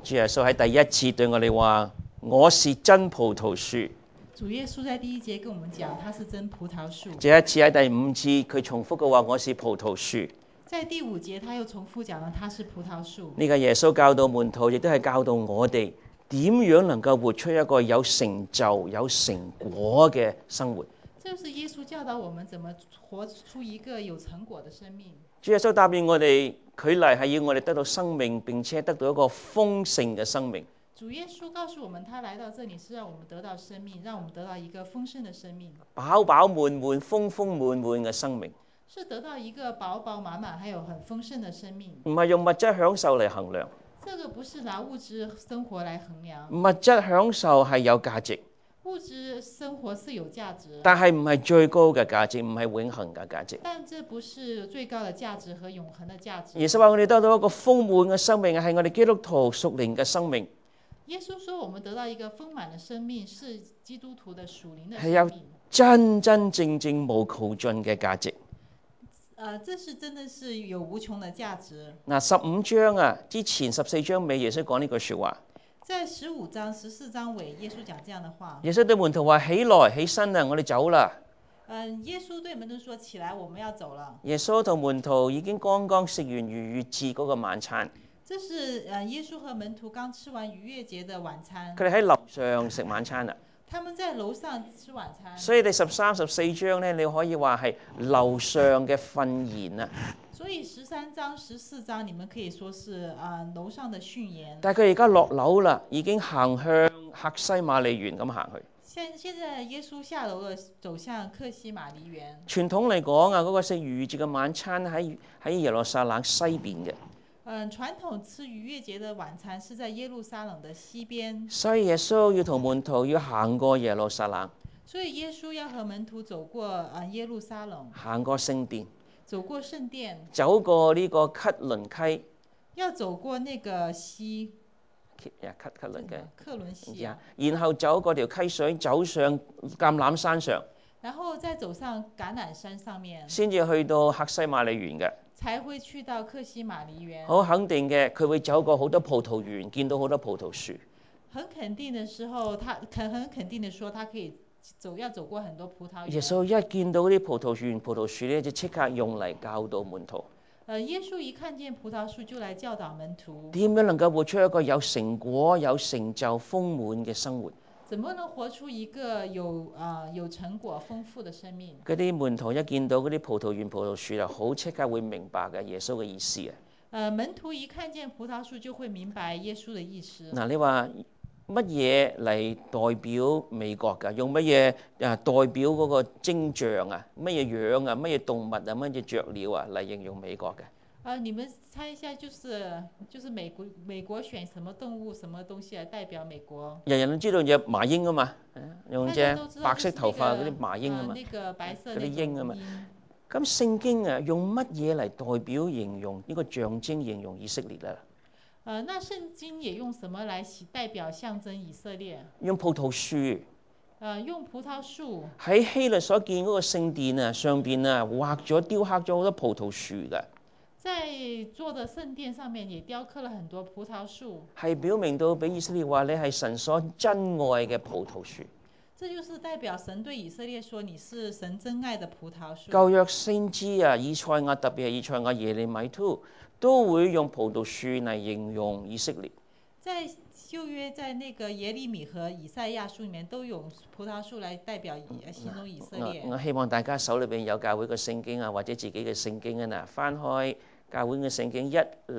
主耶穌喺第一次對我哋話：我是真葡萄樹。 主耶穌在第一節跟我們講，他是真葡萄樹。 這一次喺第五節，佢重複嘅話：我是葡萄樹。 在第五節，他又重複講了，他是葡萄樹。 呢個耶穌教導門徒，亦都係教導我哋點樣能夠活出一個有成就、有成果嘅生活。 這就是耶穌教導我們怎麼活出一個有成果的生命。 主耶穌答應我哋，佢嚟係要我哋得到生命，並且得到一個豐盛嘅生命。 主耶穌告訴我們，他來到這裡是讓我們得到生命，讓我們得到一個豐盛的生命， 飽飽滿滿、豐豐滿滿嘅生命， 是得到一個飽飽滿滿還有很豐盛的生命。 唔係用物質享受嚟衡量。 這個不是拿物質生活來衡量。 物質享受係有價值， 物質生活是有價值， 但係唔係最高嘅價值，唔係永恆嘅價值。 但這不是最高的價值和永恆的價值。 耶穌話我哋得到一個豐滿嘅生命，係我哋基督徒屬靈嘅生命。 耶穌說我們得到一個豐滿的生命，是基督徒的屬靈的係有生命， 真真正正無窮盡嘅價值。 這是真的是有無窮的價值。 嗱，15章之前14章尾，耶穌講呢句説話。 在15章14章尾，耶穌講這樣的話。 耶穌對門徒話：起來，起身啦，我哋走啦。 耶穌對門徒說：起來，我們要走了。 耶穌同門徒已經剛剛食完逾越節嗰個晚餐。 這是耶穌和門徒剛吃完逾越節的晚餐。 佢哋喺樓上食晚餐啦。 他們在樓上吃晚餐。 所以第13、14章咧，你可以話係樓上嘅訓言啊。 所以13章、14章，你們可以說是樓上的訓言。 但係佢而家落樓啦，已經行向客西馬尼園咁行去。 現在耶穌下樓了，走向客西馬尼園。傳統嚟講嗰個食逾越節嘅晚餐喺耶路撒冷西邊嘅。 傳統吃逾越節的晚餐是在耶路撒冷的西邊。 所以耶穌要同門徒要行過耶路撒冷。 所以耶穌要和門徒走過耶路撒冷。 行過聖殿。 走過聖殿。 走過呢個克倫溪。 要走過那個溪。 克倫溪。 克倫溪。 然後走過條溪水，走上橄欖山上。 然後再走上橄欖山上面。 先至去到客西馬尼園嘅。 才會去到客西馬尼園。 好肯定嘅，佢會走過好多葡萄園，見到好多葡萄樹。 很肯定的時候，他很肯定的說，他可以要走過很多葡萄園。 耶穌一見到啲葡萄園、葡萄樹咧，就即刻用嚟教導門徒。 耶穌一看見葡萄樹就來教導門徒。 點樣能夠活出一個有成果、有成就、豐滿嘅生活？ 怎麼能活出一個有成果、豐富的生命？ 嗰啲門徒一見到嗰啲葡萄園、葡萄樹啊，好即刻會明白嘅耶穌嘅意思啊。 門徒一看見葡萄樹就會明白耶穌的意思。 嗱，你話乜嘢嚟代表美國㗎？用乜嘢代表嗰個徵象啊？乜嘢樣啊？乜嘢動物啊？乜嘢雀鳥啊嚟形容美國嘅？ 你們猜一下，就是美國選什麼動物、什麼東西來代表美國？人人都知道隻麻鷹啊嘛，用隻白色頭髮嗰啲麻鷹啊嘛， 嗰啲鷹啊嘛。咁聖經用乜嘢嚟代表形容呢個象徵形容以色列啊？ 那聖經也用什麼來代表象徵以色列？ 用葡萄樹。 用葡萄樹。喺希律所見嗰個聖殿上邊畫咗雕刻咗好多葡萄樹㗎。 在做的聖殿上面也雕刻了很多葡萄樹， 係表明到俾以色列話你係神所珍愛嘅葡萄樹。 這就是代表神對以色列說你是神珍愛的葡萄樹。 舊約先知以賽亞，特別係以賽亞、耶利米都會用葡萄樹嚟形容以色列。 在舊約，在那個耶利米和以賽亞書裡面都用葡萄樹來代表形容以色列。 我希望大家手裏邊有教會嘅聖經或者自己嘅聖經翻開教會嘅聖經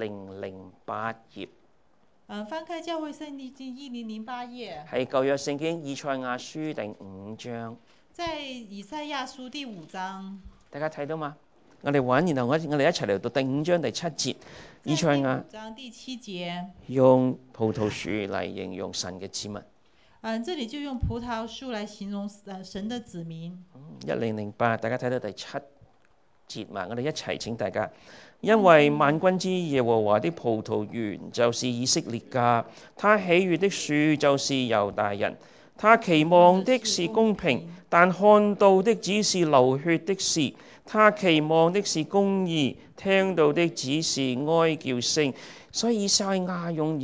1008頁。 翻開教會聖經1008頁。 係舊約聖經以賽亞書第5章。 在以賽亞書第5章。 大家睇到嘛？我哋揾，然後我哋一齊嚟讀第5章第7節。以賽亞 5章第7節。 用葡萄樹嚟形容神嘅子民。 這裡就用葡萄樹來形容神的子民。 1008，大家睇到第7節嘛？我哋一齊請大家。因為萬軍之耶和華的葡萄園就是以色列家，他喜悅的樹就是猶大人。他期望的是公平，但看到的只是流血的事。他期望的是公義，聽到的只是哀叫聲。所以以賽亞用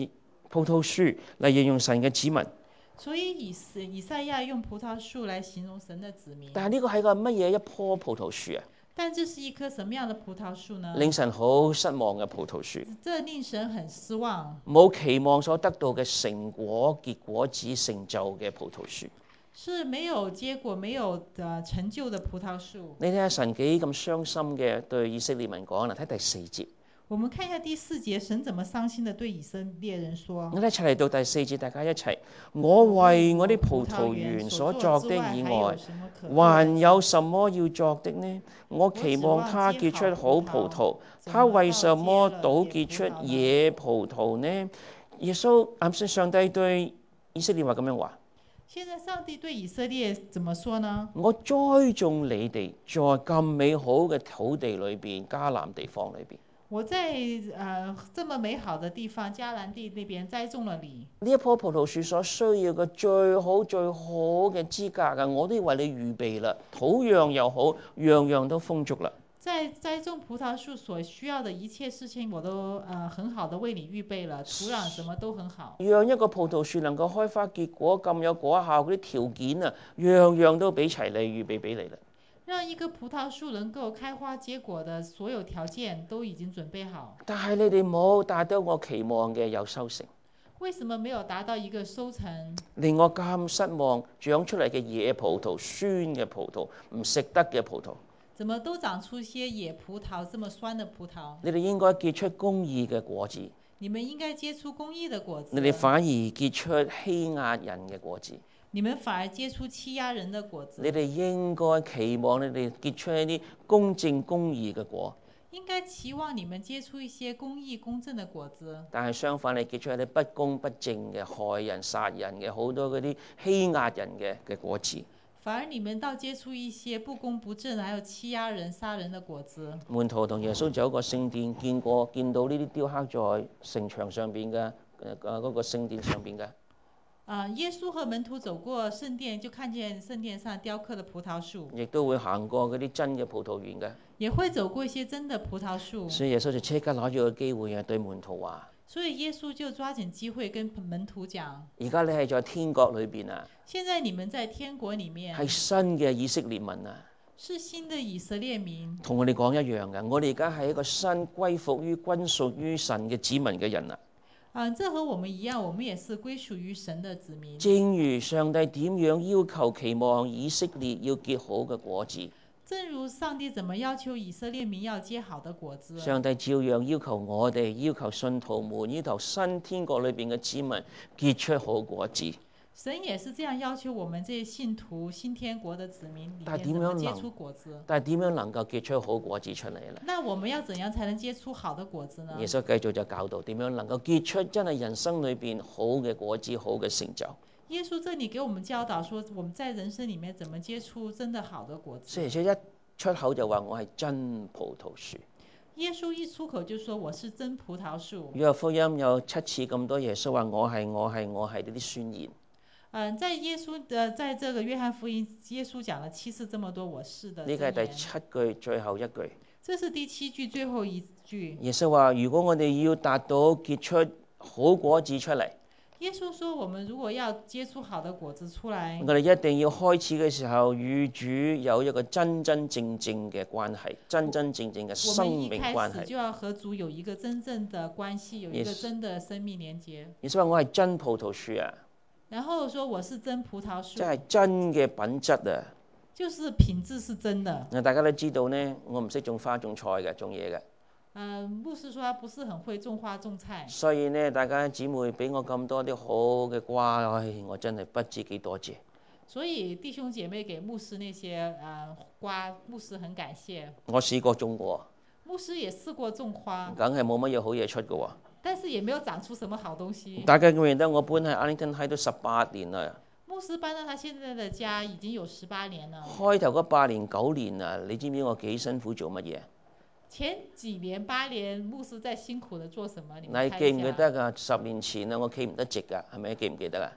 葡萄樹嚟形容神嘅子民。 所以以賽亞用葡萄樹來形容神的子民。 但係呢個係個乜嘢一棵葡萄樹啊？ 但這是一棵什麼樣的葡萄樹呢？ 令神好失望嘅葡萄樹， 這令神很失望。 冇期望所得到嘅成果、結果子、成就嘅葡萄樹。 是沒有結果、沒有成就的葡萄樹。 你睇下神幾咁傷心嘅對以色列民講啦，睇第4節。 我們看一下第4節，神怎麼傷心的對以色列人說。 我哋一齊嚟到第4節，大家一齊。我為我啲葡萄園所作的以外，還有什麼要作的呢？我期望它結出好葡萄，它為什麼倒結出野葡萄呢？耶穌上帝對以色列話咁樣話。 現在上帝對以色列怎麼說呢？ 我栽種你哋在咁美好嘅土地裏邊，迦南地方裏邊。 我在這麼美好的地方迦南地那邊栽種了你。 呢一棵葡萄樹所需要嘅最好嘅資格啊，我都為你預備啦，土壤又好，樣樣都豐足啦。 在栽種葡萄樹所需要的一切事情，我都很好的為你預備了，土壤什麼都很好。 讓一個葡萄樹能夠開花結果咁有果效嗰啲條件啊，樣樣都俾齊你，預備俾你啦。 讓一個葡萄樹能夠開花結果的所有條件都已經準備好。 但係你哋冇達到我期望嘅有收成。 為什麼沒有達到一個收成？ 令我咁失望，長出嚟嘅野葡萄、酸嘅葡萄、唔食得嘅葡萄。 怎麼都長出些野葡萄，這麼酸的葡萄？ 你哋應該結出公義嘅果子。 你們應該結出公義的果子。 你哋反而結出欺壓人嘅果子。 你們反而結出欺壓人的果子。 你哋應該期望你哋結出一啲公正公義嘅果。 應該期望你們結出一些公義公正的果子。 但係相反，你結出一啲不公不正嘅、害人殺人嘅、好多嗰啲欺壓人嘅果子。 反而你們倒結出一些不公不正，還有欺壓人、殺人的果子。 門徒同耶穌走過聖殿，見到呢啲雕刻在城牆上邊嘅嗰個聖殿上邊嘅。 耶穌和門徒走過聖殿，就看見聖殿上雕刻的葡萄樹。 亦都會行過嗰啲真嘅葡萄園嘅。 也會走過一些真的葡萄樹。 所以耶穌就即刻攞住個機會啊，對門徒話。 所以耶穌就抓緊機會跟門徒講： 而家你係在天國裏邊啊。 現在你們在天國裡面。 係新嘅以色列民啊。 是新的以色列民。 同我哋講一樣嘅，我哋而家係一個新歸服於歸屬於神嘅子民嘅人啊。 這和我們一樣，我們也是歸屬於神的子民。 正如上帝點樣要求期望以色列要結好嘅果子。 正如上帝怎麼要求以色列民要結好的果子。 上帝照樣要求我哋，要求信徒們，要求新天國裏邊嘅子民結出好果子。 神也是這樣要求我們這些信徒新天國的子民裡面怎麼結出果子。 但係點樣能夠結出好果子出嚟呢？ 那我們要怎樣才能結出好的果子呢？ 耶穌繼續就教導點樣能夠結出真係人生裏邊好嘅果子，好嘅成就。 耶穌這裡給我們教導說，我們在人生裡面怎麼結出真的好的果子。 而且一出口就話我係真葡萄樹。 耶穌一出口就說我是真葡萄樹。 約翰福音有7次咁多耶穌話我係呢啲宣言。 在耶穌在這個約翰福音，耶穌講了7次這麼多我是的。 呢個係第7句最後一句。 這是第7句最後一句。 耶穌話：如果我哋要達到結出好果子出嚟， 耶穌說我們如果要結出好的果子出來， 我哋一定要開始嘅時候與主有一個真真正正嘅關係，真真正正嘅生命關係。 我們一開始就要和主有一個真正的關係，有一個真的生命連結。 耶穌話：我係真葡萄樹啊！ 然後說我是真葡萄樹， 即係真嘅品質啊！ 就是品質是真的。 大家都知道呢，我唔識種花種菜嘅，種嘢嘅。 牧師說他不是很會種花種菜。 所以呢，大家姊妹俾我咁多啲好嘅瓜，我真係不知幾多謝。 所以弟兄姐妹給牧師那些瓜，牧師很感謝。 我試過種過。 牧師也試過種花。 梗係冇乜嘢好嘢出嘅喎。 但是也沒有長出什麼好東西。 大家記唔記得我搬喺 Arlington Heights 都18年啦。 牧師搬到他現在的家已經有18年了。 開頭嗰8年9年啊，你知唔知我幾辛苦做乜嘢？ 前幾年8年，牧師在辛苦的做什麼？你記唔記得啊？10年前啊，我企唔得直㗎，係咪？記唔記得啊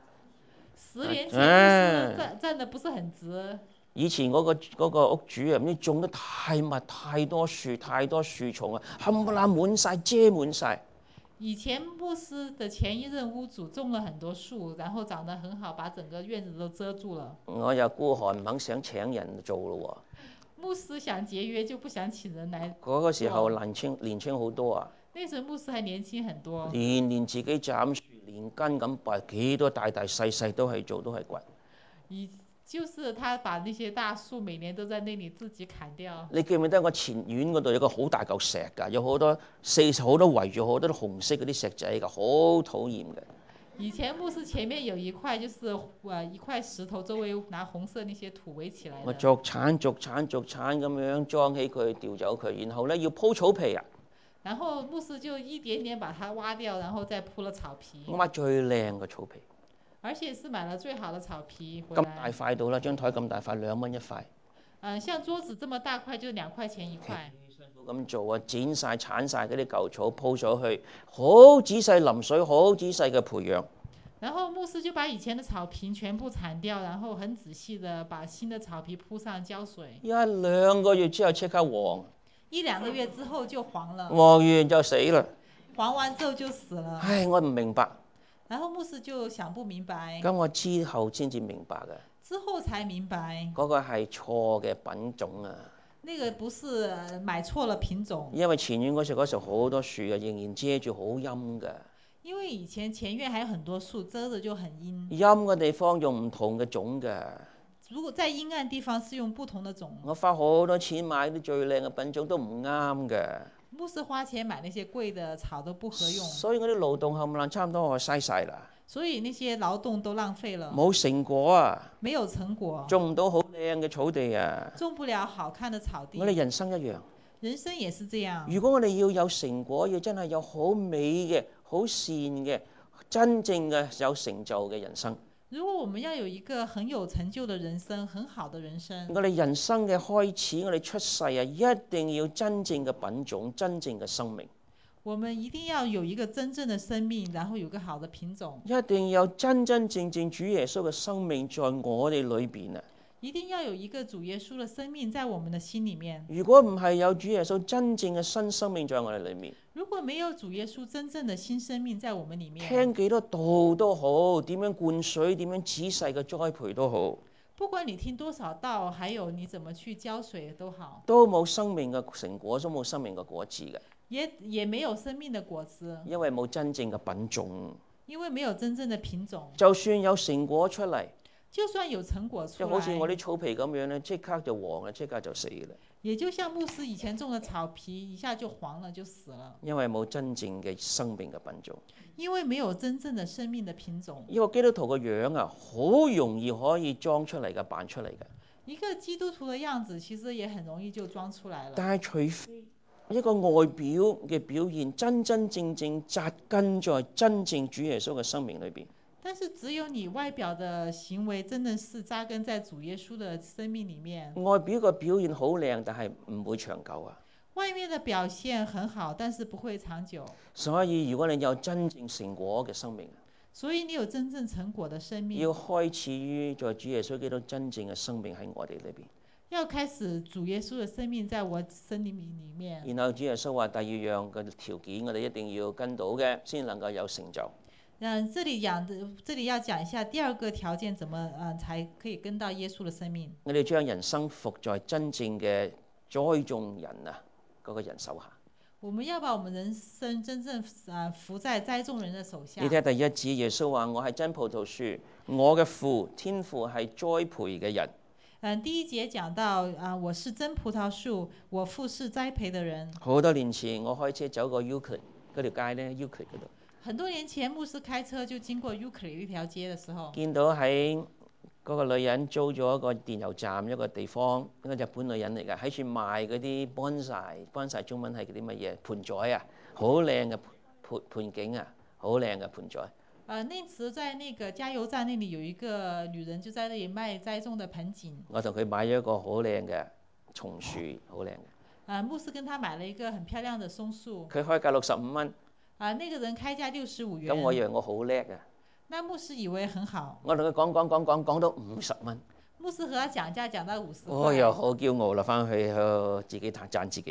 ？10年前牧師站得不是很直。 以前嗰個屋主啊，唔知種得太密，太多樹，太多樹叢啊，冚唪唥滿晒，遮滿晒。 以前牧师的前一任屋主种了很多樹，然後長得很好，把整個院子都遮住了。 我又孤寒唔肯想請人做咯牧師想節約，就不想請人來喎。嗰個時候做。 年青好多啊， 那時候牧師還年輕很多， 年年自己斬樹，連根咁拔，幾多大大細細都係做，都係掘。 就是他把那些大樹每年都在那裡自己砍掉。 你記唔記得我前院嗰度有個好大嚿石㗎，有好多好多圍住好多紅色嗰啲石仔㗎，好討厭嘅。 以前牧師前面有一塊，就是一塊石頭，周圍拿紅色那些土圍起來的。 我逐鏟咁樣裝起佢，掉走佢，然後咧要鋪草皮啊。 然後牧師就一點點把它挖掉，然後再鋪了草皮。 我買最靚嘅草皮， 而且是買了最好的草皮回咁大來。 塊到啦，張台咁大塊，2蚊一塊。 像桌子這麼大塊就2塊錢一塊。 辛苦咁做啊，剪晒鏟晒嗰啲舊草鋪咗去，好仔細淋水，好仔細嘅培養。 然後牧師就把以前的草坪全部鏟掉，然後很仔細的把新的草皮鋪上澆水。 1-2個月之後即刻黃 ，1-2個月之後就黃了。 黃完就死啦。 黃完之後就死了。 唉，我唔明白。 然後牧師就想不明白。 咁我之後先至明白嘅。 之後才明白。 嗰個係錯嘅品種啊。 那個不是買錯了品種。 因為前院嗰時好多樹啊，仍然遮住好陰㗎。 因為以前前院還有很多樹，遮着就很陰。 陰嘅地方用唔同嘅種㗎。 如果在陰暗地方是用不同的種。 我花好多錢買啲最靚嘅品種都唔啱㗎。 牧師花錢買那些貴的草都不合用。 所以我啲勞動冚唪唥差唔多我嘥晒啦。 所以那些勞動都浪費了。 冇成果啊。 沒有成果。 種唔到好靚嘅草地啊。 種不了好看的草地。 我哋人生一樣。 人生也是這樣。 如果我哋要有成果，要真係有好美嘅、好善嘅、真正嘅有成就嘅人生。 如果我們要有一個很有成就的人生，很好的人生。 我哋人生嘅開始，我哋出世啊，一定要真正嘅品種，真正嘅生命。 我們一定要有一個真正的生命，然後有個好的品種。 一定要有真真正正主耶穌嘅生命在我哋裏邊啊！ 一定要有一個主耶穌的生命在我們的心裡面。 如果唔係有主耶穌真正嘅新生命在我哋裏面， 如果沒有主耶穌真正的新生命在我們裡面， 聽幾多道都好，點樣灌水，點樣仔細嘅栽培都好， 不管你聽多少道，還有你怎麼去澆水都好， 都冇生命嘅成果，都冇生命嘅果子嘅。 也沒有生命的果子， 因為冇真正嘅品種。 因為沒有真正的品種。 就算有成果出嚟， 就算有成果出來， 就好似我啲草皮咁樣咧，即刻就黃啦，即刻就死啦。 也就像牧師以前種的草皮，一下就黃了，就死了。 因為冇真正嘅生命嘅品種。 因為沒有真正的生命的品種。 一個基督徒嘅樣啊，好容易可以裝出嚟嘅，扮出嚟嘅。 一個基督徒的樣子，其實也很容易就裝出來了。 但係除非一個外表嘅表現真真正正扎根在真正主耶穌嘅生命裏邊。 但是只有你外表的行為真的是扎根在主耶穌的生命裡面。 外表嘅表現好靚，但係唔會長久啊。 外面的表現很好，但是不會長久。 所以如果你有真正成果嘅生命， 所以你有真正成果的生命， 要開始於在主耶穌基督真正嘅生命喺我哋裏邊。 要開始主耶穌的生命在我生命裡面。 然後主耶穌話第二樣嘅條件，我哋一定要跟到嘅，先能夠有成就。 這裡要講一下第二個條件，怎麼才可以跟到耶穌的生命？ 我哋將人生服在真正嘅栽種人啊嗰個人手下。 我們要把我們人生真正服在栽種人的手下。 你睇第一節，耶穌話：我係真葡萄樹，我嘅父天父係栽培嘅人。 第一節講到我是真葡萄樹，我父是栽培的人。 好多年前我開車走過 Euclid 嗰條街咧，Euclid 嗰度。 很多年前牧師開車就經過 Euclid 呢條街嘅時候， 見到喺嗰個女人租咗一個電油站一個地方，一個日本女人嚟㗎，喺處賣嗰啲 bonsai 中文係嗰啲乜嘢盆栽啊，好靚嘅盆景啊，好靚嘅盆栽。 那時在那個加油站那裡有一個女人就在那裡賣栽種的盆景。 我同佢買咗一個好靚嘅松樹，好靚嘅。 牧師跟他買了一個很漂亮的松樹。 佢開價65蚊。 那個人開價65元。 咁我以為我好叻啊。 那牧師以為很好。 我同佢講到50蚊。 牧師和他講價講到50塊。 我又好驕傲啦，翻去自己讚自己啦。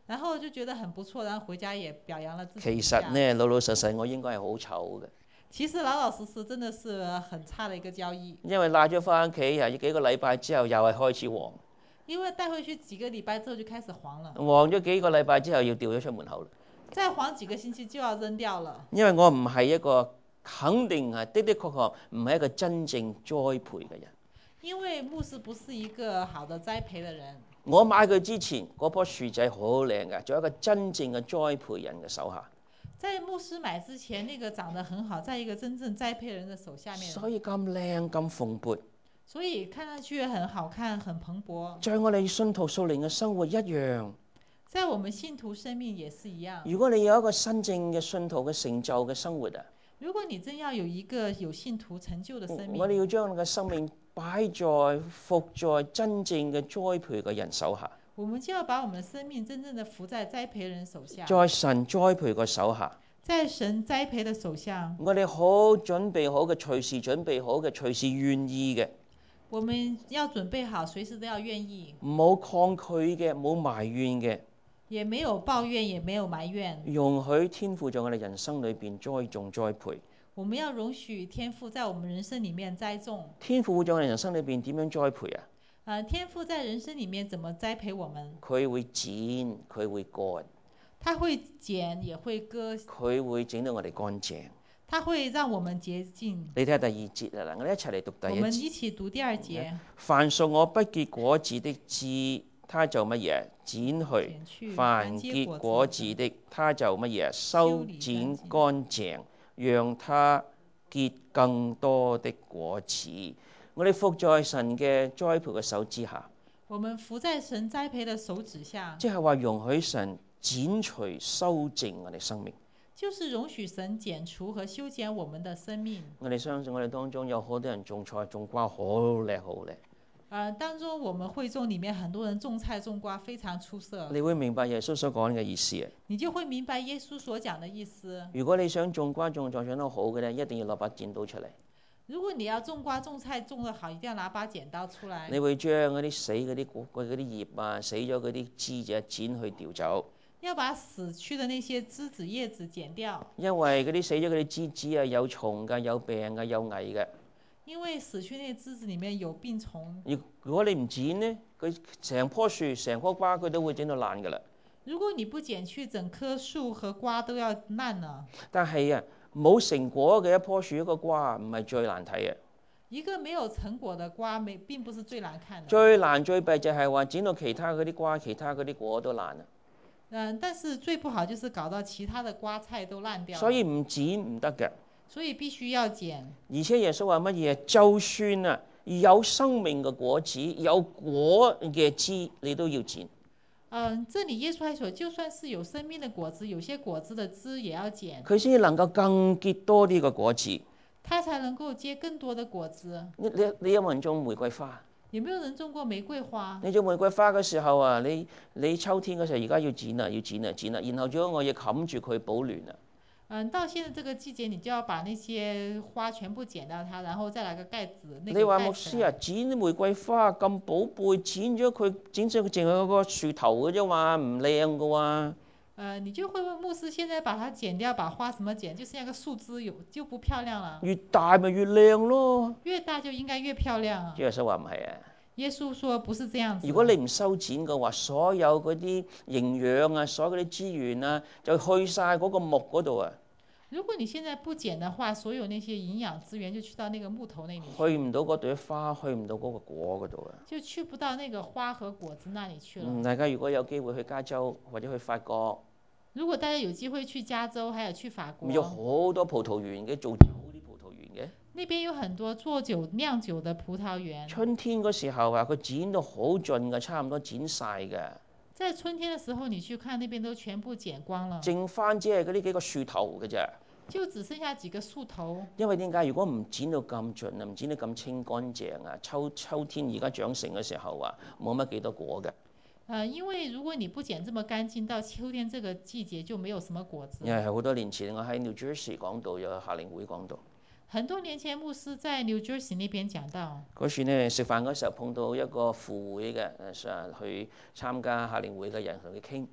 然後就覺得很不錯，然後回家也表揚了自己其一下。 實呢，老老實實我應該係好醜嘅， 其實老老實實真的是很差的一個交易， 因為拉咗翻屋企幾個禮拜之後又係開始黃， 因為帶回去幾個禮拜之後就開始黃了， 黃咗幾個禮拜之後要掉咗出門口啦。 再黃幾個星期就要扔掉了。 因為我唔係一個肯定係的確確唔係一個真正栽培嘅人。 因為牧師不是一個好的栽培的人。 我買佢之前嗰棵樹仔好靚嘅，仲有一個真正嘅栽培人嘅手下。 在牧師買之前，那個長得很好，在一個真正栽培人的手下面， 所以咁靚咁蓬勃， 所以看上去很好看，很蓬勃。 在我哋信徒屬靈嘅生活一樣。 在我們信徒生命也是一樣。 如果你有一個真正嘅信徒嘅成就嘅生活啊， 如果你真要有一個有信徒成就的生命， 我哋要將你嘅生命擺在服在真正嘅栽培嘅人手下。 我們就要把我們的生命真正的服在栽培人手下， 在神栽培嘅手下， 在神栽培的手下， 我哋好準備好嘅，隨時準備好嘅，隨時願意嘅， 我們要準備好，隨時都要願意， 冇抗拒嘅，冇埋怨嘅， 也沒有抱怨，也沒有埋怨。 容許天父在我哋人生裏邊栽種栽培。 我們要容許天父在我們人生裡面栽種。 天父會在我哋人生裏邊點樣栽培啊？ 天父在人生裡面怎麼栽培我們？ 佢會剪，佢會割， 他會剪也會割， 佢會整到我哋乾淨。 他會讓我們潔淨。 你睇下第二節啊，我哋一齊嚟讀第一節。 我們一起讀第二節。 凡屬我不結果子的枝，他就乜嘢？剪去；凡結果子的，他就乜嘢？修剪乾淨，讓他結更多的果子。我哋伏在神嘅栽培嘅手之下， 我們伏在神栽培的手指下， 即係話容許神剪除、修正我哋生命。 就是容許神剪除和修剪我們的生命。 我哋相信我哋當中有好多人種菜種瓜好叻好叻。 當中我們會眾裡面很多人種菜種瓜非常出色。 你會明白耶穌所講嘅意思啊！ 你就會明白耶穌所講的意思。 如果你想種瓜種菜種得好嘅咧，一定要攞把剪刀出嚟。 如果你要種瓜種菜種得好，一定要拿把剪刀出來。 你會將嗰啲死嗰啲葉啊，死咗嗰啲枝仔剪去掉走。 要把死去的那些枝子葉子剪掉。 因為嗰啲死咗嗰啲枝子啊，有蟲㗎，有病㗎，有蟻嘅。 因為死去那枝子裡面有病蟲。 如果你唔剪呢，佢成棵樹成棵瓜佢都會整到爛㗎啦。 如果你不剪去，整棵樹和瓜都要爛了。 但係啊，冇成果嘅一棵樹一個瓜唔係最難睇嘅。 一個沒有成果的瓜並不是最難看的。 最難最弊就係話剪到其他嗰啲瓜、其他嗰啲果都爛啦。 但是最不好就是搞到其他的瓜菜都爛掉。 所以唔剪唔得嘅。 所以必須要剪。 而且耶穌話乜嘢？就算啊有生命嘅果子、有果嘅枝，你都要剪。 這裏耶穌還說，就算是有生命的果子，有些果子的枝也要剪。 佢先至能夠更結多啲嘅果子。 它才能夠結更多的果子。 你有冇人種玫瑰花？ 有沒有人種過玫瑰花？ 你種玫瑰花嘅時候啊，你秋天嘅時候而家要剪啦，要剪啦，剪啦，然後將我嘢冚住佢保暖啊。 到現在這個季節，你就要把那些花全部剪掉它，然後再來個蓋子。 你話牧師啊，剪玫瑰花咁寶貝，剪咗佢，剪咗佢淨係個樹頭嘅啫嘛，唔靚嘅喎。 你就會問牧師，現在把它剪掉，把花什麼剪，就剩下個樹枝就不漂亮了。 越大咪越靚咯。 越大就應該越漂亮啊。 耶穌話唔係啊。 耶穌說不是這樣子。 如果你唔修剪嘅話，所有嗰啲營養啊，所有嗰啲資源啊，就去晒嗰個木嗰度啊。 如果你現在不剪的話，所有那些營養資源就去到那個木頭那裡去唔到嗰朵花，去唔到嗰個果嗰度啊。 就去不到那個花和果子那裡去了。 大家如果有機會去加州或者去法國， 如果大家有機會去加州，還有去法國， 有好多葡萄園嘅，做酒啲葡萄園嘅。 那邊有很多做酒釀酒的葡萄園。 春天嗰時候啊，佢剪到好盡嘅，差唔多剪晒嘅。 在春天的時候，你去看那邊都全部剪光了， 剩翻只係嗰啲幾個樹頭嘅啫。 就只剩下幾個樹頭。 因為點解？如果唔剪到咁盡啊，唔剪得咁清乾淨啊，秋天而家長成嘅時候啊，冇乜幾多果嘅。 因為如果你不剪這麼乾淨，到秋天這個季節就沒有什麼果子。 因為係好多年前我喺 New Jersey 講到，有夏令會講到。 很多年前牧師在 New Jersey 那邊講到。 嗰時呢，食飯嗰時候碰到一個副會嘅，去參加夏令會嘅人同佢傾。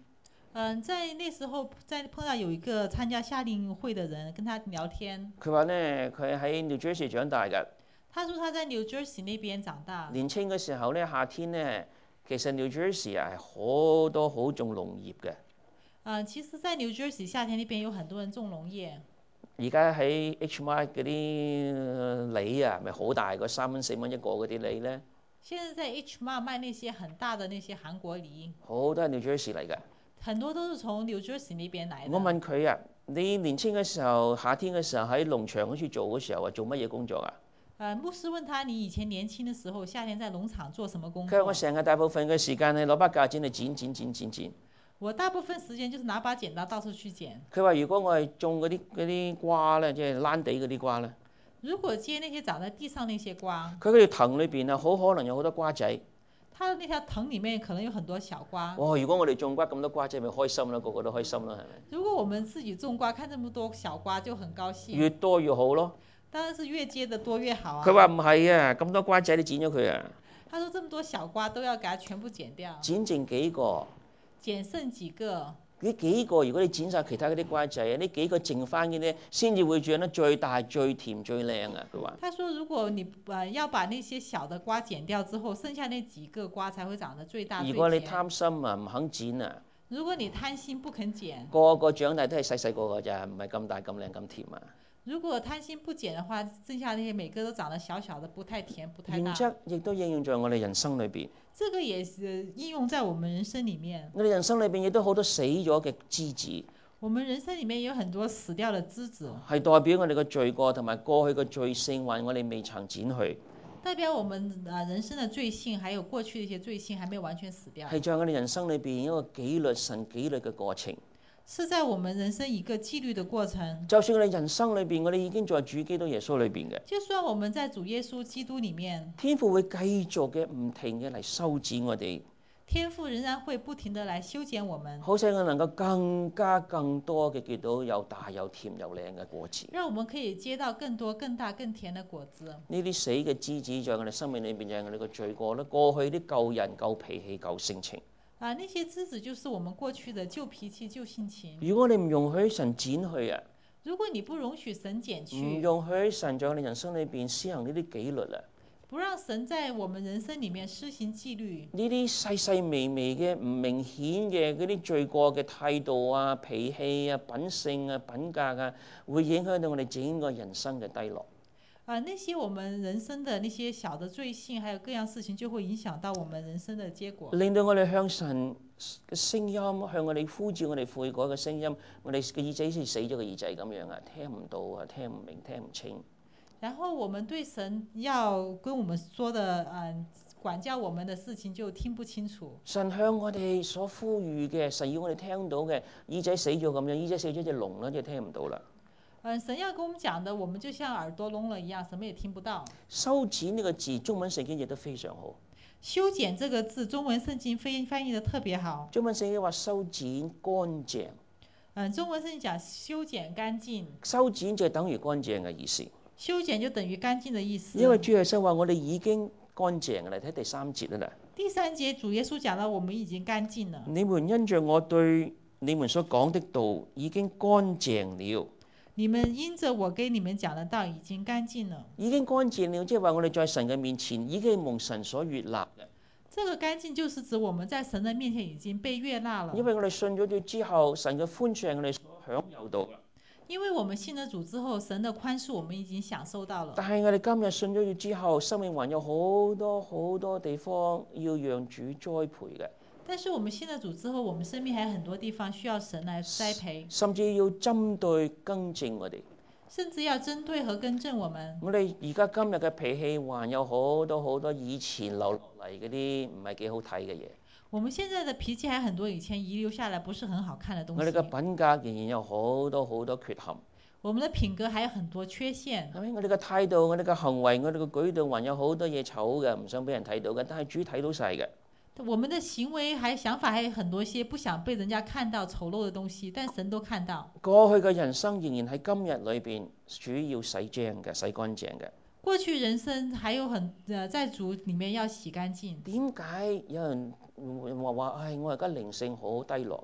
在那时候在碰到有一个参加夏令会的人，跟他聊天， 佢話呢，佢喺 New Jersey 長大㗎。 他說他在 New Jersey 那邊長大。 年青嘅時候呢，夏天呢，其實 New Jersey 係好多好種農業嘅。 其實，在 New Jersey 夏天那邊有很多人種農業。 而家喺 H Mart 嗰啲梨啊，咪好大個3蚊4蚊一個嗰啲梨呢， 現在在 H Mart 賣那些很大的那些韓國梨， 好多係 New Jersey 嚟㗎。 很多都是從 New Jersey 那邊來的。 我問佢啊，你年青嘅時候，夏天嘅時候喺農場好似做嘅時候啊，做乜嘢工作啊？ 牧師問他：你以前年輕的時候，夏天在農場做什麼工佢話我作？ 成日大部分嘅時間係攞把鉸剪嚟剪。 我大部分時間就是拿把剪刀到處去剪。 佢話如果我係種嗰啲瓜咧，即係躝地嗰啲瓜咧， 如果接那些長在地上那些瓜， 佢嗰條藤裏邊啊，好可能有好多瓜仔。 它的那條藤裡面可能有很多小瓜。 哇！如果我哋種瓜咁多瓜仔，咪開心啦，個個都開心啦，係咪？ 如果我們自己種瓜，看這麼多小瓜就很高興。 越多越好咯。 當然是越接得多越好啊。 佢話唔係啊，咁多瓜仔你剪咗佢啊， 他說這麼多小瓜都要給它全部剪掉， 剪剩幾個？ 剪剩幾個？ 呢幾個如果你剪晒其他嗰啲瓜仔啊，呢幾個剩翻嘅咧，先至會長得最大、最甜、最靚啊！佢話。 他說如果你要把那些小的瓜剪掉之後，剩下那幾個瓜才會長得最大最甜。 如果你貪心啊，唔肯剪啊， 如果你貪心不肯剪， 個個長大都係細細個㗎咋，唔係咁大、咁靚、咁甜啊！ 如果貪心不剪的話，剩下那些每個都長得小小的，不太甜，不太大。 原則亦都應用在我哋人生裏邊。 這個也是應用在我們人生裡面。 我哋人生裏邊亦都好多死咗嘅枝子， 我們人生裡面有很多死掉的枝子， 係代表我哋嘅罪過同埋過去嘅罪性，還我哋未曾剪去。 代表我們人生的罪性，還有過去的一些罪性，還沒有完全死掉。 係在我哋人生裏邊一個紀律神紀律嘅過程。 是在我們人生一個紀律的過程。 就算我哋人生裏邊，我哋已經在主基督耶穌裏邊嘅。 就算我們在主耶穌基督裡面， 天父會繼續嘅唔停嘅嚟修剪我哋。 天父仍然會不停地來修剪我們， 好使我能夠更多嘅結到又大又甜又靚嘅果子。 讓我們可以結到更多更大更甜的果子。 呢啲死嘅枝子在我哋生命裏邊就係我哋嘅罪過啦。過去啲舊人、舊脾氣、舊性情。 那些枝子就是我們過去的舊脾氣、舊性情。 如果你唔容許神剪去啊， 如果你不容許神剪去， 唔容許神在我哋人生裏邊施行呢啲紀律啊， 不讓神在我們人生裡面施行紀律， 呢啲細細微微嘅唔明顯嘅嗰啲罪過嘅態度啊、脾氣啊、品性啊、品格啊，會影響到我哋整個人生嘅低落。 那些我們人生的那些小的罪性，還有各樣事情，就會影響到我們人生的結果， 令到我哋向神嘅聲音，向我哋呼召我哋悔改嘅聲音，我哋嘅耳仔好似死咗嘅耳仔咁樣啊，聽唔到啊，聽唔明，聽唔清。 然後我們對神要跟我們說的，管教我們的事情就聽不清楚。 神向我哋所呼籲嘅，神要我哋聽到嘅，耳仔死咗咁樣，耳仔死咗隻聾啦，就聽唔到啦。 神要跟我們講的，我們就像耳朵聾了一樣，什麼也聽不到。 修剪呢個字，中文聖經譯得非常好。 修剪這個字，中文聖經翻譯得特別好。 中文聖經話修剪乾淨。 中文聖經講修剪乾淨。 修剪就等於乾淨嘅意思。 修剪就等於乾淨的意思。 因為主耶穌話我哋已經乾淨啦，睇第3節啦。 第3節主耶穌講到我們已經乾淨了。 你們因着我對你們所講的道已經乾淨了。 你們因着我給你們講的道已經乾淨了。 已經乾淨了，即係話我哋在神嘅面前已經蒙神所悅納嘅。 這個乾淨就是指我們在神的面前已經被悅納了。 因為我哋信咗主之後，神嘅寬恕係我哋所享有到啦。 因為我們信了主之後，神的寬恕我們已經享受到了。 但係我哋今日信咗主之後，生命還有好多好多地方要讓主栽培嘅。 但是我們信了主之後，我們生命還有很多地方需要神來栽培， 甚至要針對更正我哋。 甚至要針對和更正我們。 我哋而家今日嘅脾氣還有好多好多以前留落嚟嗰啲唔係幾好睇嘅嘢。 我們現在的脾氣還有很多以前遺留下來不是很好看的東西。 我哋嘅品格仍然有好多好多缺陷。 我們的品格還有很多缺陷。 係咪？我哋嘅態度、我哋嘅行為、我哋嘅舉動還有好多嘢醜嘅，唔想俾人睇到嘅，但係主睇到晒嘅。 我們的行為還有想法還有很多些不想被人家看到醜陋的東西，但神都看到。 過去嘅人生仍然喺今日裏邊，主要洗淨嘅、洗乾淨嘅。 過去人生還有在主裡面要洗乾淨。 點解有人話唉，我而家靈性好低落啊？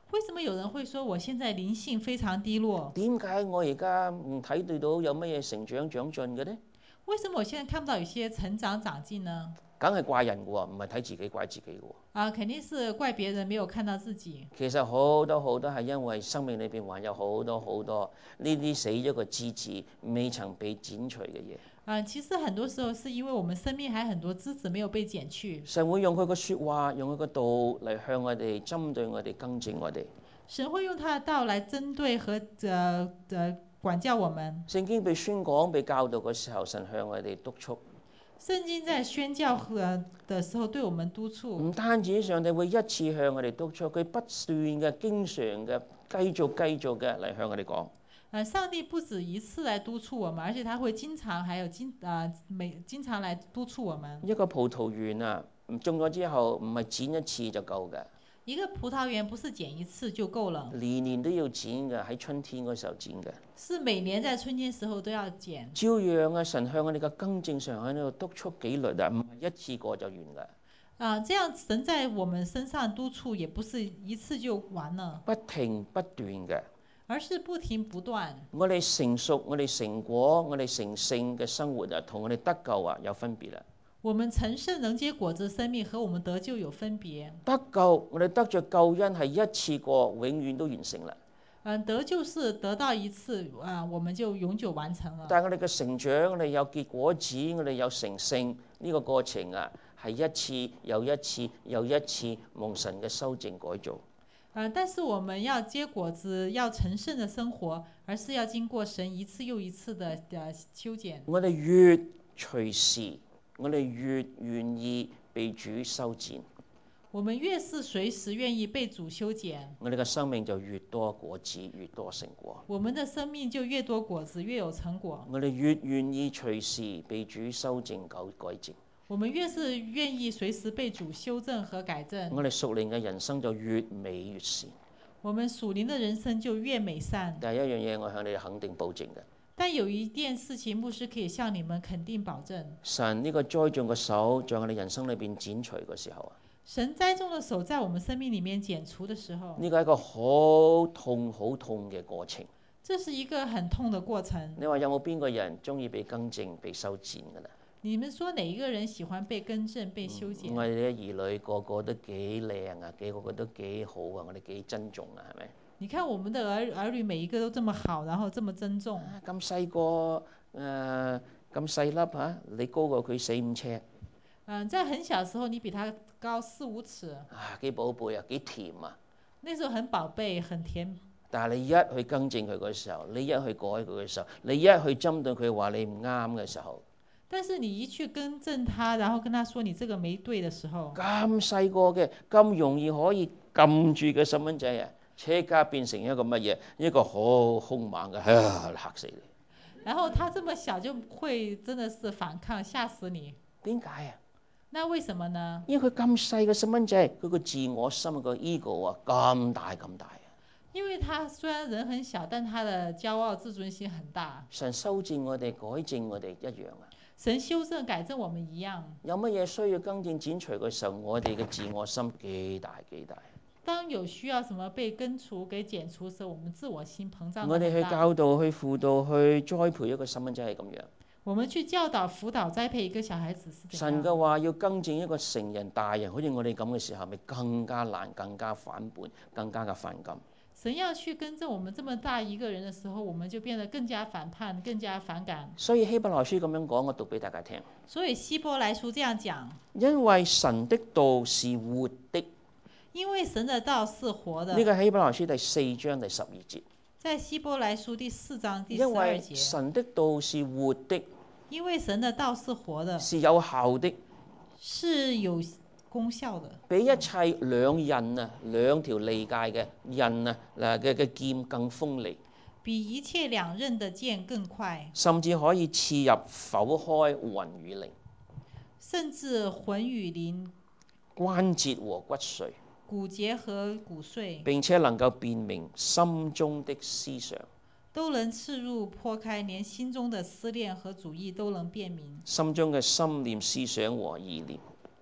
為什麼有人會說我現在靈性非常低落？ 點解我而家唔睇到有乜嘢成長長進嘅呢？ 為什麼我現在看不到有些成長長進呢？ 梗係怪人嘅喎，唔係睇自己怪自己嘅喎。 肯定是怪別人沒有看到自己。 其實好多係因為生命裏邊還有好多呢啲死咗個枝子未曾被剪除嘅嘢。 其實很多時候是因為我們生命還很多枝子沒有被剪去。 神會用佢個説話，用佢個道嚟向我哋針對我哋，更正我哋。 神會用他的道來針對和管教我們。 聖經被宣講、被教導嘅時候，神向我哋督促。 聖經在宣教的時候對我們督促。 唔單止上帝會一次向我哋督促，佢不斷嘅、經常嘅、繼續嘅嚟向我哋講。 上帝不止一次來督促我們，而且他會經常經常來督促我們。 一個葡萄園啊，種咗之後唔係剪一次就夠嘅。 一個葡萄園不是剪一次就夠了， 年年都要剪嘅，喺春天嗰時候剪嘅。 是每年在春天時候都要剪。 照樣啊，神向我哋嘅更正上喺度督促紀律啊，唔係一次過就完嘅。 這樣神在我們身上督促，也不是一次就完了， 不停不斷嘅， 而是不停不斷。 我哋成熟、我哋成果、我哋成聖嘅生活啊，同我哋得救啊有分別啦。 我們成聖能結果子生命和我們得救有分別。 得救，我哋得着救恩係一次過，永遠都完成啦。 得救是得到一次我們就永久完成了。 但係我哋嘅成長，我哋有結果子，我哋有成聖呢個過程啊，係一次又一次又一次蒙神嘅修正改造。 但是我們要結果子，要成聖的生活，而是要經過神一次又一次的修剪。 我哋越隨時，我哋越願意被主修剪。 我們越是隨時願意被主修剪， 我哋嘅生命就越多果子，越多成果。 我們的生命就越多果子，越有成果。 我哋越願意隨時被主修正改正。 我們越是願意隨時被主修正和改正， 我哋屬靈嘅人生就越美越善。 我們屬靈的人生就越美善。 第一樣嘢，我向你哋肯定保證嘅。 但有一件事情，牧師可以向你們肯定保證。 神呢個栽種嘅手，在我哋人生裏邊剪除嘅時候啊， 神栽種的手在我們生命裡面剪除的時候， 呢個係一個好痛嘅過程。 這是一個很痛的過程。 你話有冇邊個人中意被更正、被修剪㗎啦？ 你們說哪一個人喜歡被更正、被修剪？ 我哋啲兒女個個都幾靚啊，個個都幾好啊，我哋幾珍重啊，係咪？ 你看我們的兒女每一個都這麼好，然後這麼珍重。 咁細個咁細粒嚇，你高過佢4-5尺。 在很小時候你比他高4-5尺。 幾寶貝啊，幾甜啊！ 那時候很寶貝，很甜。 但係你一去更正佢嘅時候，你一去改佢嘅時候，你一去針對佢話你唔啱嘅時候， 但是你一去更正他，然後跟他說你這個沒對的時候， 咁細個嘅咁容易可以撳住嘅細蚊仔啊，即刻變成一個乜嘢？一個好兇猛嘅，嚇死你！ 然後他這麼小就會真的是反抗，嚇死你。 點解啊？ 那為什麼呢？ 因為佢咁細嘅細蚊仔，佢個自我心個 ego 啊咁大。 因為他雖然人很小，但他的驕傲自尊心很大。 神修正我哋、改正我哋一樣啊！ 神修正改正我們一樣。 有乜嘢需要更正剪除嘅時候，我哋嘅自我心幾大。 當有需要什麼被根除、給剪除的時候，我們自我心膨脹得很大。 我哋去教導、去輔導、去栽培一個細蚊仔係咁樣。 我們去教導、輔導、栽培一個小孩子是怎樣？ 神嘅話要更正一個成人大人，好似我哋咁嘅時候，咪更加難、更加反叛、更加嘅反感。 神要去更正我們這麼大一個人的時候，我們就變得更加反叛、更加反感。 所以希伯來書咁樣講，我讀俾大家聽。 所以希伯來書這樣講， 因為神的道是活的。 因為神的道是活的。 呢個希伯來書第4章第12節。 在希伯來書第4章第12節。 因為神的道是活的。 因為神的道是活的。 是有效的。 是有功效的。 比一切兩刃啊，兩條利界嘅刃啊嘅劍更鋒利。 比一切兩刃的劍更快。 甚至可以刺入剖開魂與靈。 甚至魂與靈。 關節和骨髓。 骨節和骨髓。 並且能夠辨明心中的思想。 都能刺入剖開，連心中的思念和主意都能辨明。 心中嘅心念、思想和意念。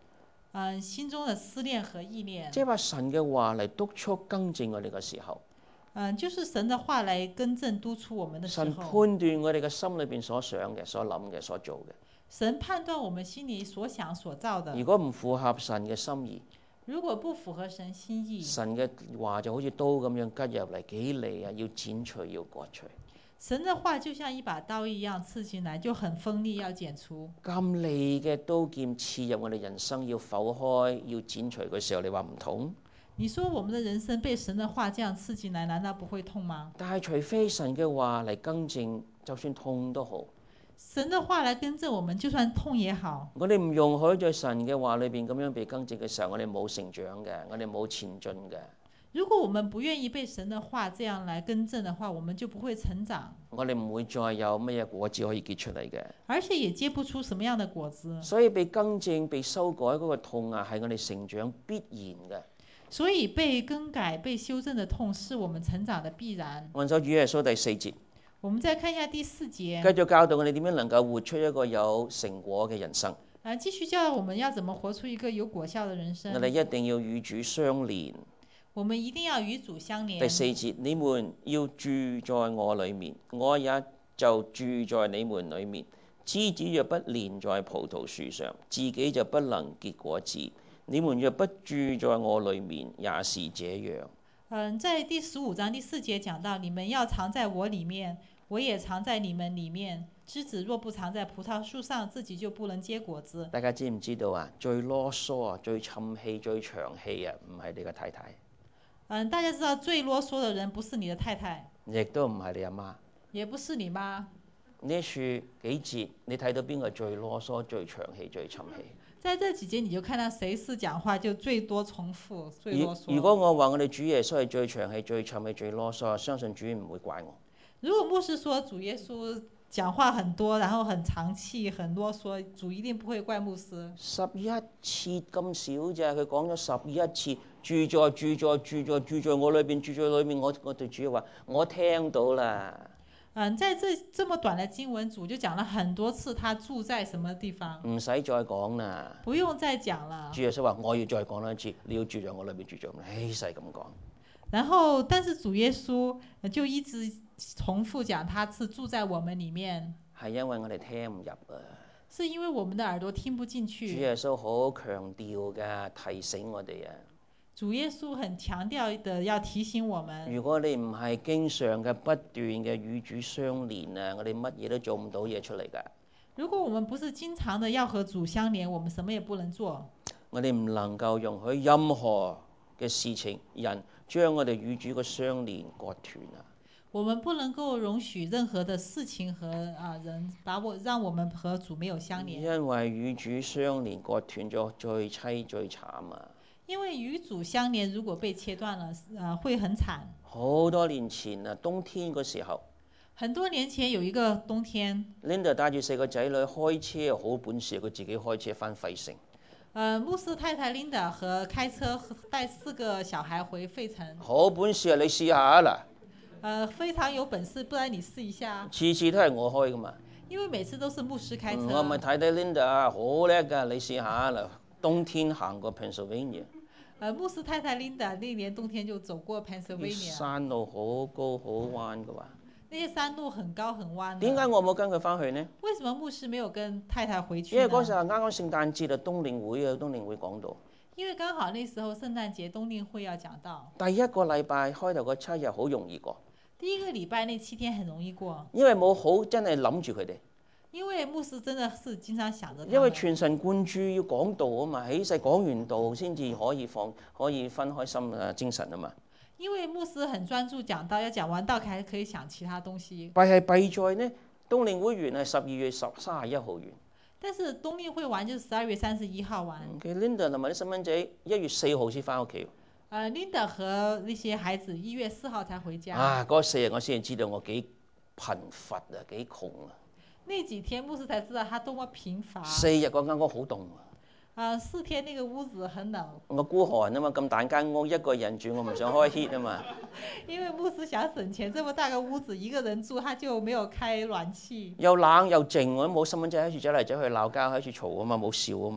心中的思念和意念。 即係話神嘅話嚟督促更正我哋嘅時候， 就是神的話來更正督促我們的時神候， 判斷我哋嘅心裏邊所想嘅、所諗嘅、所做嘅。 神判斷我們心裡所想所造的。 如果唔符合神嘅心意， 如果不符合神心意， 神嘅話就好似刀咁樣吉入嚟，幾利啊，要剪除，要割除。 神的話就像一把刀一樣刺進來，就很鋒利，要剪除。 咁利嘅刀劍刺入我哋人生，要剖開，要剪除嘅時候，你話唔痛？ 你說我們的人生被神的話這樣刺進來，難道不會痛嗎？ 但係除非神嘅話嚟更正，就算痛都好。 神的話來更正我們，就算痛也好。 我哋唔容許在神嘅話裏邊咁樣被更正嘅時候，我哋冇成長嘅，我哋冇前進嘅。 如果我們不願意被神的話這樣來更正的話，我們就不會成長， 我哋唔會再有乜嘢果子可以結出嚟嘅。 而且也結不出什麼樣的果子。 所以被更正、被修改嗰個痛啊，係我哋成長必然嘅。 所以被更改、被修正的痛是我們成長的必然。 按手主耶穌第4節， 我們再看一下第4節， 繼續教導我哋點樣能夠活出一個有成果嘅人生。 繼續教我們要怎麼活出一個有果效的人生。 我哋一定要與主相連。 我們一定要與主相連。 第4節，你們要住在我裏面，我也就住在你們裏面。枝子若不連在葡萄樹上，自己就不能結果子。你們若不住在我裏面，也是這樣。 在第15章第4節講到，你們要藏在我裏面，我也藏在你們裏面。枝子若不藏在葡萄樹上，自己就不能結果子。 大家知唔知道啊？最囉嗦啊、最沉氣、最長氣啊，唔係你個太太。 大家知道最囉嗦的人不是你的太太， 亦都唔係你阿媽， 也不是你媽。 呢一處幾節，你睇到邊個最囉嗦、最長氣、最沉氣？ 在這幾節你就看到誰是講話就最多重複、最囉嗦。 如果我話我哋主耶穌係最長氣、最沉氣、最囉嗦，相信主唔會怪我。 如果牧師說主耶穌講話很多，然後很長氣、很囉嗦，主一定不會怪牧師。 11次咁少咋？佢講咗11次，住在我裏邊，住在裏面。我對主話，我聽到啦。 在這麼短的經文，主就講了很多次，他住在什麼地方。 唔使再講啦。 不用再講了。 主耶穌話：我要再講多一次，你要住在我裏邊，住在我裏面，起勢咁講。 然後，但是主耶穌就一直重複講，他是住在我們裏面。 係因為我哋聽唔入啊。 是因為我們的耳朵聽不進去。 主耶穌好強調㗎，提醒我哋啊。 主耶穌很強調的要提醒我們， 如果你唔係經常嘅不斷嘅與主相連啊，我哋乜嘢都做唔到嘢出嚟㗎。 如果我們不是經常的要和主相連，我們什麼也不能做。 我哋唔能夠容許任何嘅事情、人將我哋與主嘅相連割斷啊。 我們不能夠容許任何的事情和人讓我們和主沒有相連。 因為與主相連割斷咗，最淒最慘啊。 因為與主相連，如果被切斷了，會很慘。 好多年前啊，冬天嗰時候， 很多年前有一個冬天 Linda 帶住4個仔女開車，好本事，佢自己開車返費城。 牧師太太 Linda 和開車帶4個小孩回費城。 好本事啊！你試下啊嗱。 非常有本事，不然你試一下。 次次都係我開㗎嘛。 因為每次都是牧師開車。 我咪睇睇 Linda 啊，好叻㗎，你試下嗱。冬天行過 Pennsylvania。 牧師太太 Linda 那年冬天就走過 Pennsylvania。 山路好高好彎㗎喎。 那些山路很高很彎。 點解我冇跟佢返去呢？ 為什麼牧師沒有跟太太回去因呢？ 為嗰時候啱啱聖誕節啊，冬令會啊，冬令會講到。 因為剛好那時候聖誕節冬令會要講到。 第一個禮拜開頭嗰7日好容易過。 第一個禮拜那7天很容易過。 因為冇好真係諗住佢哋。 因為牧師真的是經常想着他們。 因為全神貫注要講道啊嘛，起勢講完道先至可以分開心精神啊嘛。 因為牧師很專注講道，要講完道還可以想其他東西。 弊係弊在呢，冬令會完係12月31號完。 但是冬令會完就是12月31號完。 Linda 同埋啲細蚊仔1月4號先返屋企。 Linda 和那些孩子1月4號才回家。 嗰4日我先知道我幾貧乏啊，幾窮啊。 那幾天牧師才知道他多麼貧乏。 4日嗰間屋好凍啊。 4天那個屋子很冷。 我孤寒啊嘛，咁大間屋一個人住，我唔想開 heat 啊嘛。 因為牧師想省錢，這麼大個屋子一個人住，他就沒有開暖氣。 又冷又靜，我都冇細蚊仔喺處走嚟走去鬧交，喺處嘈啊嘛，冇笑啊嘛。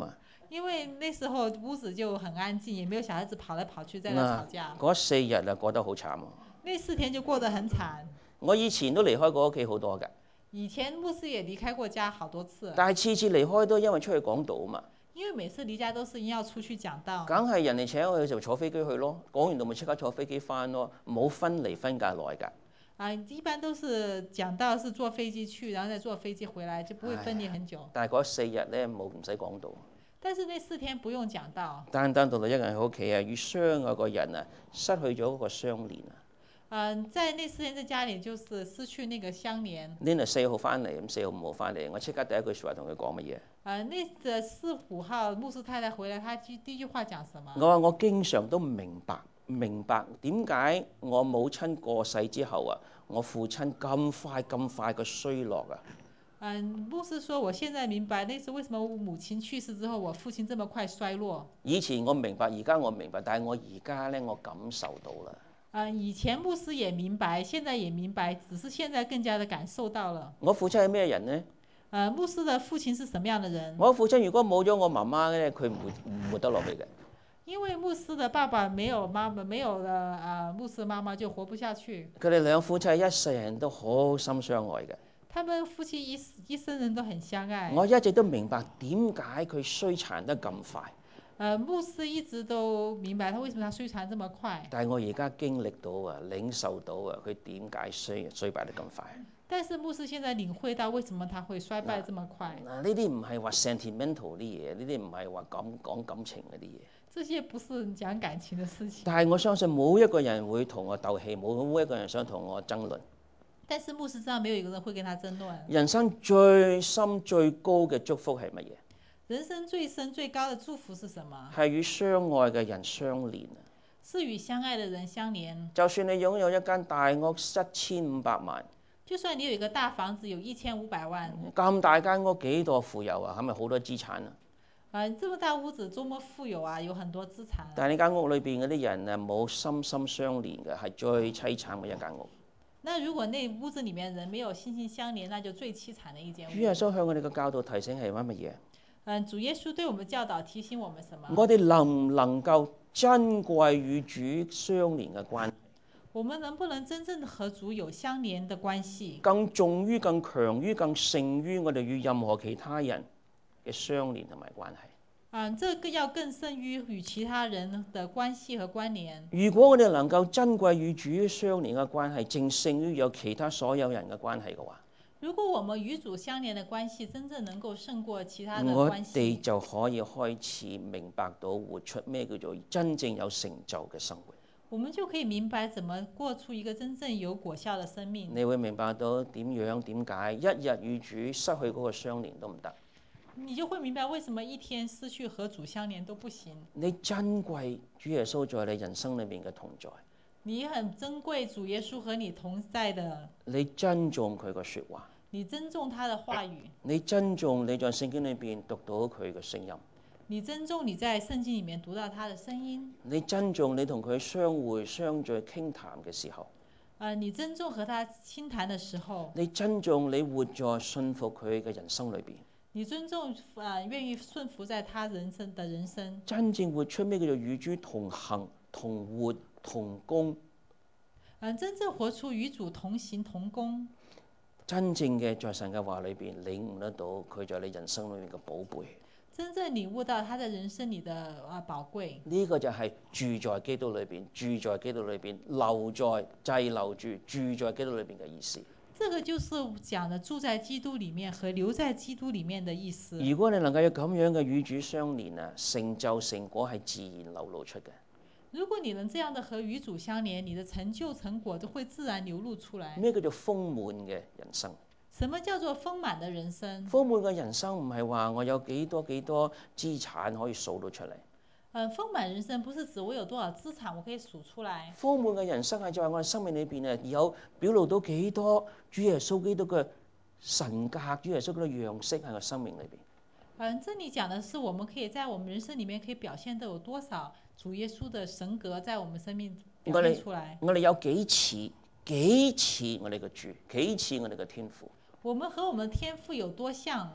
因為那時候屋子就很安靜，也沒有小孩子跑來跑去在那嗱， 吵架。 嗰4日啊過得好慘啊！ 那4天就過得很慘。 我以前都離開過屋企好多㗎， 以前牧師也離開過家好多次， 但係次次離開都因為出去講道啊嘛。 因為每次離家都是因要出去講道。 梗係人哋請我去就坐飛機去咯，講完道咪即刻坐飛機翻咯，冇分離分隔耐㗎。 一般都是講道是坐飛機去，然後再坐飛機回來，就不會分離很久。 但係嗰4日咧唔使講道， 但是那4天不用講道， 單單獨獨一個人喺屋企啊，與相愛個人啊失去咗嗰個相連啊。 在那4天在家裡就是失去那個相連。 呢度4號翻嚟，咁4號5號翻嚟，我即刻第一句説話同佢講乜嘢？ 那個4、5號牧師太太回來，他第一句話講什麼？ 我話我經常都明白點解我母親過世之後啊，我父親咁快嘅衰落啊！ 牧師說：我現在明白那是為什麼我母親去世之後，我父親這麼快衰落。 以前我明白，而家我明白，但係我而家咧我感受到啦。 以前牧師也明白，現在也明白，只是現在更加的感受到了。 我父親係咩人呢？ 牧師的父親是什麼樣的人？ 我父親如果冇咗我媽媽咧，佢唔活得落去嘅。 因為牧師的爸爸沒有媽媽，沒有了牧師媽媽就活不下去。 佢哋兩夫妻一世人都好心相愛嘅。 他們夫妻一生人都很相愛。 我一直都明白點解佢衰殘得咁快。 牧師一直都明白他為什麼他衰殘這麼快。 但係我而家經歷到啊，領受到啊，佢點解衰敗得咁快？ 但是牧師現在領會到為什麼他會衰敗這麼快？ 呢啲唔係話 sentimental 啲嘢，呢啲唔係話講感情嗰啲嘢。 這些不是講感情的事情。 但係我相信冇一個人會同我鬥氣，冇一個人想同我爭論。 但是牧師知道沒有一個人會跟他爭論。 人生最深最高嘅祝福係乜嘢？ 人生最深最高的祝福是什麼？ 係與相愛嘅人相連啊！ 是與相愛的人相連。 就算你擁有一間大屋7500萬， 就算你有一個大房子有1500萬， 咁大間屋幾多富有啊？係咪好多資產啊？ 這麼大屋子多麼富有啊，有很多資產。 但係呢間屋裏邊嗰啲人啊，冇心心相連嘅，係最凄慘嘅一間屋。 那如果那屋子裡面人沒有心心相連，那就最凄慘的一間屋。 主耶穌向我哋嘅教導提醒係乜嘢？ 主耶穌對我們教導提醒我們什麼？ 我哋能唔能夠珍貴與主相連嘅關係？ 我們能不能真正和主有相連的關係？ 更重於、更強於、更勝於我哋與任何其他人嘅相連同埋關係。 這個要更勝於與其他人的關係和關聯。 如果我哋能夠珍貴與主相連嘅關係，正勝於有其他所有人嘅關係嘅話， 如果我們與主相連的關係真正能夠勝過其他的關係， 我哋就可以開始明白到活出咩叫做真正有成就嘅生活。 我們就可以明白怎麼過出一個真正有果效的生命。 你會明白到點解一日與主失去嗰個相連都唔得。 你就會明白為什麼一天失去和主相連都不行。 你珍貴主耶穌在你人生裏面嘅同在。 你很珍貴主耶穌和你同在的。 你珍重佢個說話。 你尊重他的話語。 你珍重你在聖經裏邊讀到佢嘅聲音。 你珍重你在聖經裡面讀到他的聲音。 你珍重你同佢相會相聚傾談嘅時候。 你珍重和他傾談的時候。 你珍重你活在信服佢嘅人生裏邊。 你尊重願意順服在他人生的人生。 真正活出咩叫做與主同行同活同工。 真正活出與主同行同工。 真正嘅在神嘅話裏邊領悟得到佢在你人生裏面嘅寶貝。 真正領悟到他在人生裡的寶貴。呢個就係住在基督裏邊，住在基督裏邊，留在滯留住，住在基督裏邊嘅意思。 這個就是講的住在基督裡面和留在基督裡面的意思。 如果你能夠有咁樣嘅與主相連啊，成就成果係自然流露出嘅。 如果你能這樣的和與主相連，你的成就成果都會自然流露出來。 咩叫做豐滿嘅人生？ 什麼叫做豐滿的人生？ 豐滿嘅人生唔係話我有幾多資產可以數到出嚟。 豐滿人生不是指我有多少資產我可以數出來。 豐滿嘅人生係在我哋生命裏邊有表露到幾多主耶穌基督嘅神格，主耶穌嘅樣式喺我生命裏邊。 這裡講的是我們可以在我們人生裡面可以表現得有多少主耶穌的神格在我們生命表現出來。 我哋有幾似我哋嘅主，幾似我哋嘅天父。 我們和我們的天父有多像？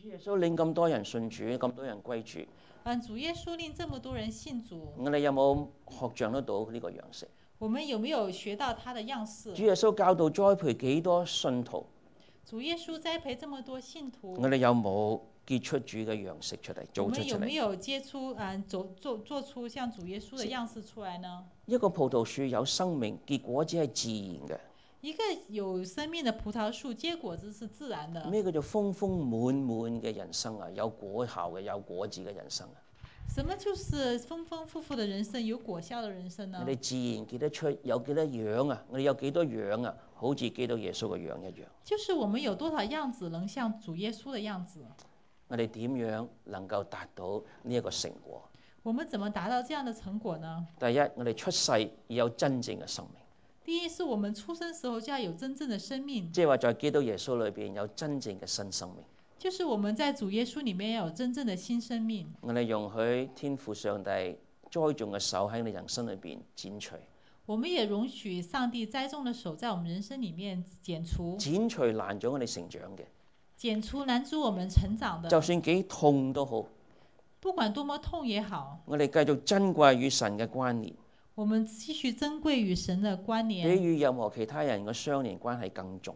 主耶穌領咁多人信主，咁多人歸主， 主耶穌令這麼多人信主， 我哋有冇學像得到呢個樣式？ 我們有沒有學到他的樣式？ 主耶穌教導栽培幾多信徒？ 主耶穌栽培這麼多信徒， 我哋有冇結出主嘅樣式出嚟， 我做出們有沒嚟？ 有接出做出像主耶穌的樣式出來呢？ 一個葡萄樹有生命，結果只係自然嘅。 一個有生命的葡萄樹結果子是自然的。 咩叫做豐豐滿滿嘅人生啊？有果效嘅，有果子嘅人生啊！ 什麼就是豐豐富富的人生，有果效的人生呢？ 我哋自然結得出有幾多樣啊？我哋有幾多樣啊？好似基督耶穌嘅樣一樣。 就是我們有多少樣子能像主耶穌的樣子？ 我哋點樣能夠達到呢一個成果？ 我們怎麼達到這樣的成果呢？ 第一，我哋出世要有真正嘅生命， 第一是我們出生時候就要有真正的生命， 即係話在基督耶穌裏邊有真正嘅新生命。 就是我們在主耶穌裡面要有真正的新生命。 我哋容許天父上帝栽種嘅手喺你人生裏邊剪除， 我們也容許上帝栽種的手在我們人生裡面剪除， 剪除攔咗我哋成長嘅， 剪除攔阻我們成長的。 就算幾痛都好， 不管多麼痛也好， 我哋繼續珍貴與神嘅關聯， 我們繼續珍貴與神的關比聯， 與任何其他人嘅相連關係更重。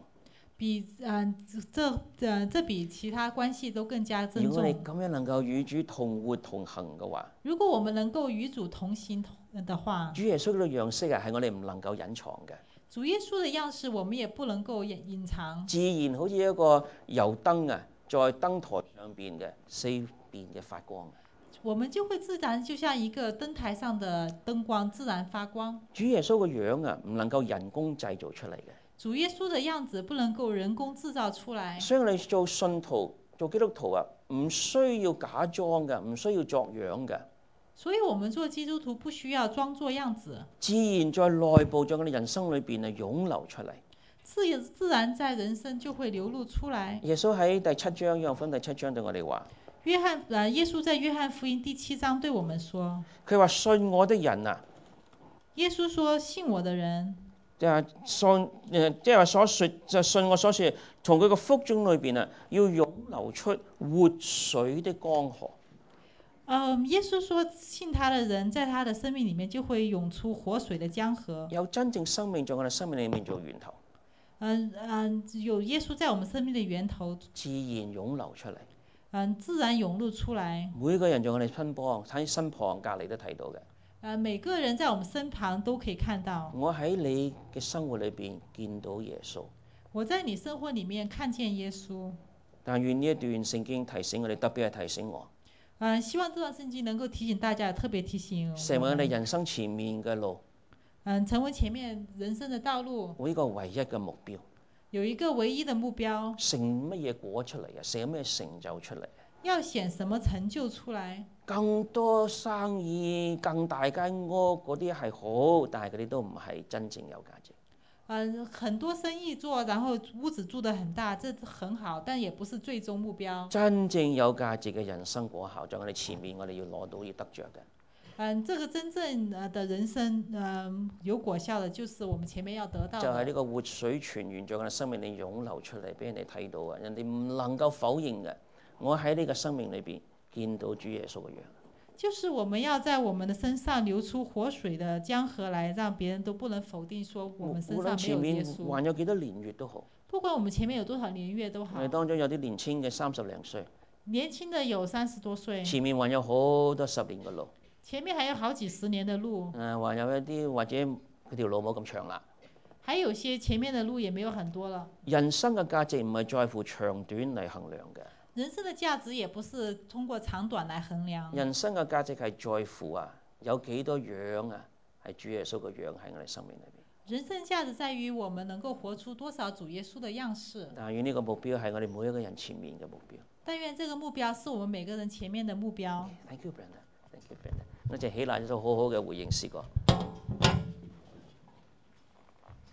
這比其他關係都更加珍如果你重。 咁樣能夠與主同活同行嘅話， 如果我們能夠與主同行的話， 主耶穌嘅樣式係我哋唔能夠隱藏嘅。 主耶穌的樣式我們也不能夠隱藏。 自然好似一個油燈啊，在燈台上邊嘅四邊嘅發光。 我們就會自然就像一個燈台上的燈光，自然發光。 主耶穌個樣啊，唔能夠人工製造出嚟嘅。 主耶穌的樣子不能夠人工製造出來。 所以你做信徒、做基督徒啊，唔需要假裝嘅，唔需要作樣嘅。 所以我們做基督徒不需要裝作樣子， 自然在內部在我哋人生裏邊啊湧流出嚟。 自然在人生就會流露出來。 耶穌喺第七章約翰福音第七章對我哋話： 耶穌在約翰福音第7章對我們說， 佢話信我的人啊， 耶穌說信我的人。 即係話所說就信我所說，從佢個腹中裏邊啊，要湧流出活水的江河。 耶穌說信他的人，在他的生命裡面就會湧出活水的江河。 有真正生命在我哋生命裡面做源頭。 有耶穌在我們生命的源頭， 自然湧流出嚟。 自然湧露出來。 每個人在我哋身旁喺身旁隔離都睇到嘅。 每個人在我們身旁都可以看到。 我喺你嘅生活裏邊見到耶穌。 我在你生活裡面看見耶穌。 但願呢一段聖經提醒我哋，特別係提醒我。 希望這段聖經能夠提醒大家，特別提醒我們， 成為我哋人生前面嘅路。 成為前面人生的道路。 呢個唯一嘅目標。 有一個唯一的目標。 成乜嘢果出嚟啊？成乜嘢成就出嚟？ 要顯什麼成就出來？ 更多生意、更大間屋嗰啲係好，但係嗰啲都唔係真正有價值。 很多生意做，然後屋子住得很大，這很好，但也不是最終目標。 真正有價值嘅人生果效，在我哋前面，我哋要攞到要得着嘅。 這個真正的人生，有果效的，就是我們前面要得到的。 就係呢個活水泉源在我哋生命裏湧流出嚟，俾人哋睇到啊！人哋唔能夠否認嘅。我喺呢個生命裏邊見到主耶穌嘅樣。 就是我們要在我們的身上流出活水的江河來，讓別人都不能否定說我們身上沒有耶穌。無論前面還有幾多年月都好。 不管我們前面有多少年月都好。 我哋當中有啲年輕嘅30零歲。 年輕的有30多歲。 前面還有好多10年嘅路。 前面還有好幾十年的路。 還有一啲或者佢條路冇咁長啦。 還有些前面的路也沒有很多了。 人生嘅價值唔係在乎長短嚟衡量嘅。 人生的價值也不是通過長短來衡量。 人生嘅價值係在乎有幾多樣係主耶穌嘅樣喺我哋生命裏邊。 人生價值在於我們能夠活出多少主耶穌的樣式。 但願呢個目標係我哋每一個人前面嘅目標。 但願這個目標是我們每個人前面的目標。 Thank you, Brenda. Thank you, Brenda. 我哋起立一首好好嘅回應詩歌。